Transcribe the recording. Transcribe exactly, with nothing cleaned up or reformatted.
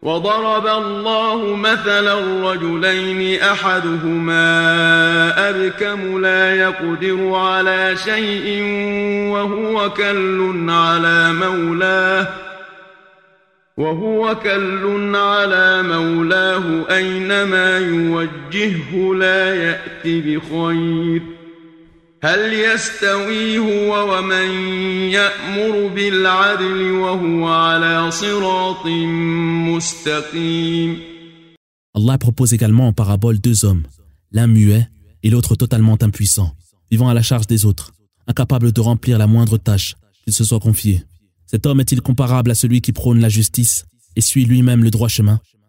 وضرب الله مثلا رجلين أحدهما أبكم لا يقدر على شيء وهو كل على مولاه وهو كل على مولاه أينما يوجهه لا يأتي بخير هل يستوي هو ومن يأمر بالعدل وهو على صراط مستقيم. Allah propose également en parabole deux hommes, l'un muet et l'autre totalement impuissant, vivant à la charge des autres, incapable de remplir la moindre tâche qu'il se soit confiée. Cet homme est-il comparable à celui qui prône la justice et suit lui-même le droit chemin?